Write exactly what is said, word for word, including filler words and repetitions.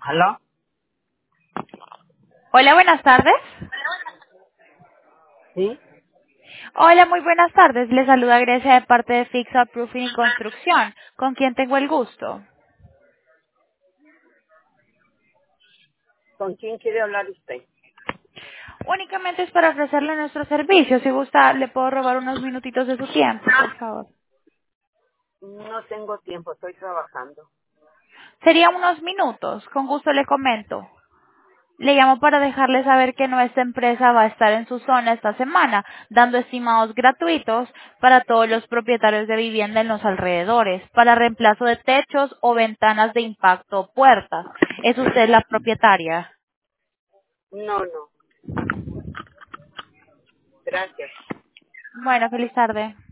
¿Aló? Hola, buenas tardes. ¿Sí? Hola, muy buenas tardes. Le saluda Grecia de parte de Fix Up Roofing y Construcción. ¿Con quién tengo el gusto? ¿Con quién quiere hablar usted? Únicamente es para ofrecerle nuestro servicio. Si gusta, le puedo robar unos minutitos de su tiempo, por favor. No tengo tiempo, estoy trabajando. Sería unos minutos. Con gusto le comento. Le llamo para dejarle saber que nuestra empresa va a estar en su zona esta semana, dando estimados gratuitos para todos los propietarios de vivienda en los alrededores, para reemplazo de techos o ventanas de impacto o puertas. ¿Es usted la propietaria? No, no. Gracias. Bueno, feliz tarde.